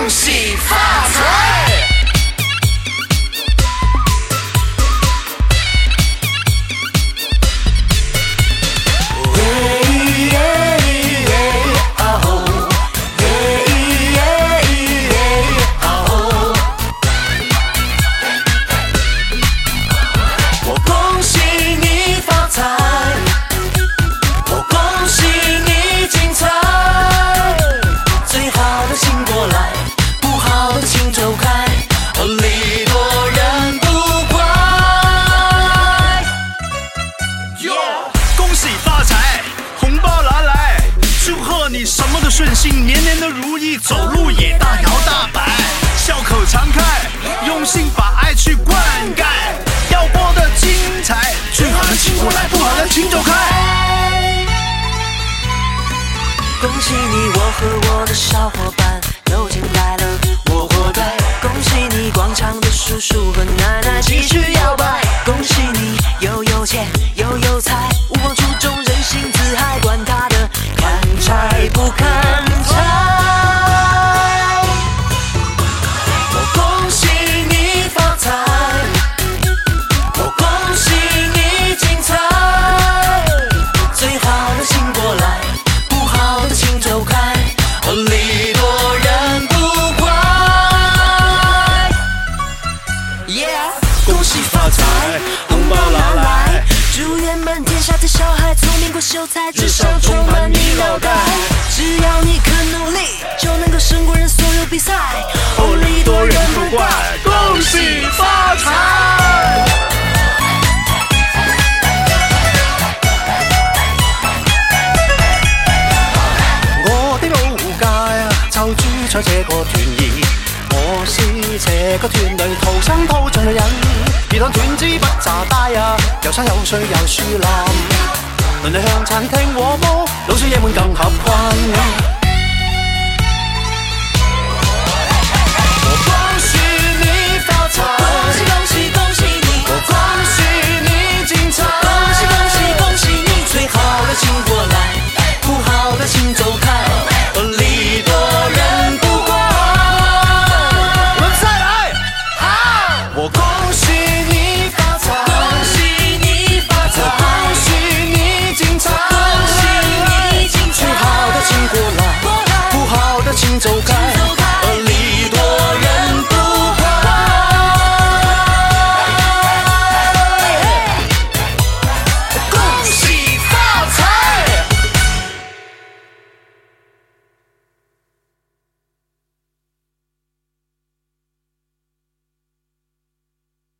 恭喜发财。 什么都顺心，年年都如意，走路也大摇大摆，笑口常开，用心把爱去灌溉，要过得精彩，最好的请过来，不好的请走开。 恭喜你，我和我的小伙伴都进来了，我活该。恭喜你，广场的叔叔和奶奶继续摇摆。恭喜你，又有钱又有才，无往初衷，人心自嗨，管他的看拆不看拆。我恭喜你发财，我恭喜你精彩，最好的醒过来，不好的请走开，礼多人不怪。Yeah， 恭喜发财，红包拿来，祝愿满天下的小孩聪明过秀才，智商充满你脑袋。只要你肯努力，就能够胜过人所有比赛。礼多人不怪，恭喜发财。 我的老街就住在這個團兒，我是這個團裏土生土長嘅人。而當團子不詐大啊，有山有水有樹林，鄰里向餐廳和睦，老少爺們更合群。